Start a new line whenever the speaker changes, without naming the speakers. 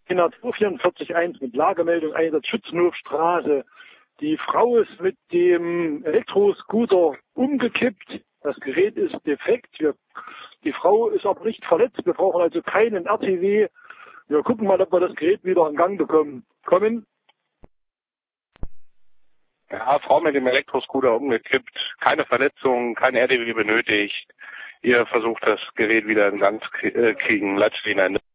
Einer 244.1 mit Lagemeldung Einsatz Schützenhofstraße. Die Frau ist mit dem Elektroscooter umgekippt. Das Gerät ist defekt. Die Frau ist aber nicht verletzt. Wir brauchen also keinen RTW. Wir gucken mal, ob wir das Gerät wieder in Gang bekommen.
Ja, Frau mit dem Elektroscooter umgekippt. Keine Verletzungen, kein RTW benötigt. Ihr versucht das Gerät wieder in Gang zu kriegen. Leitstelle